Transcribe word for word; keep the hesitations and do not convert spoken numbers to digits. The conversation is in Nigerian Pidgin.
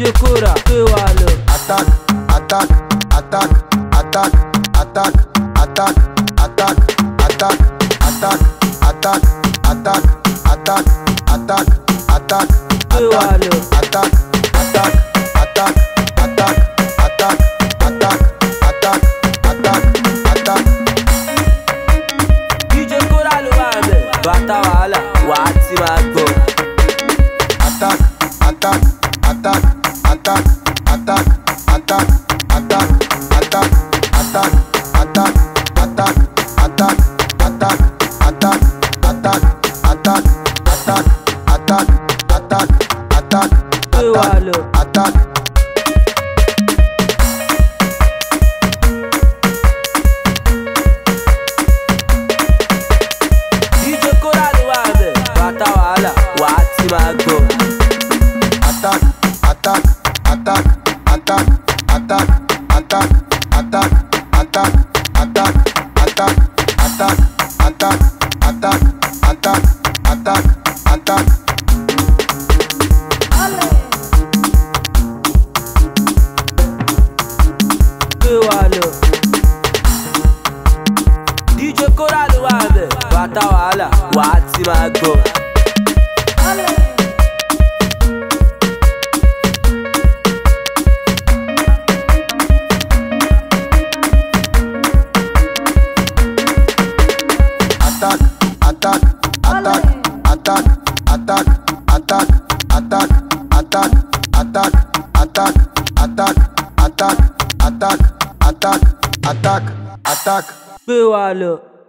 D J Kora, gbé wa lọ. Attack, attack, attack, attack, attack, attack, attack, attack, attack, attack, attack, attack, attack, attack, Gbé wa lọ. attack, attack, attack, attack, attack, attack, attack, attack, attack. D J Kora ló wà bẹ̀. Bàtà wàhálà, wàá ti máa gbọ́. Attack, attack, attack, attack, attack, attack, attack, attack, attack, attack, attack, attack, attack, attack, attack, attack, attack, attack, attack, attack, Gbé wa lọ. attack. D J Kora ló wà bẹ̀. Bàtà wàhálà, wàá ti máa gbọ́. Attack, attack, attack, attack, attack, attack, attack, attack, attack, attack, attack, attack, attack, attack, attack, attack. Gbé wa lọ. D J Kora ló wà bẹ̀. Bàtà wàhálà, wàá ti máa gbọ́. Attack, attack, attack, attack, attack, attack, attack, attack, attack, attack, attack, attack, attack, attack, attack, attack. Gbé wa lọ.